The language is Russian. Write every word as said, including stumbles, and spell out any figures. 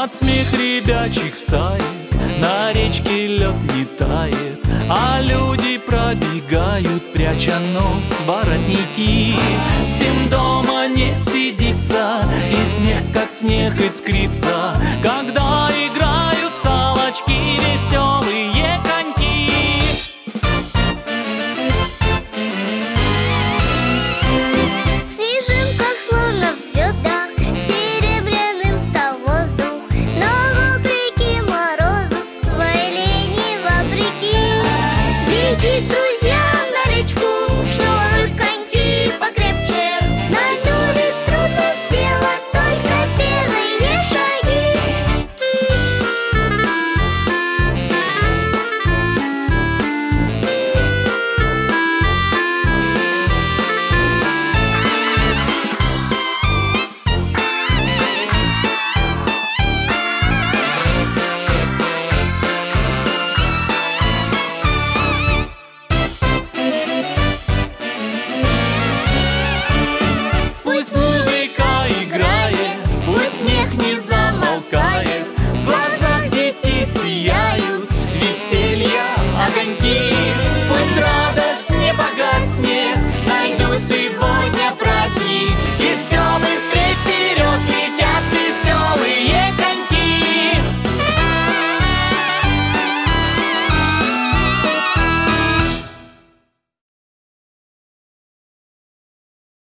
Под смех ребячих встает, на речке лед не тает, а люди пробегают, пряча нос в воротники. Всем дома не сидится, и смех как снег искрится, когда игра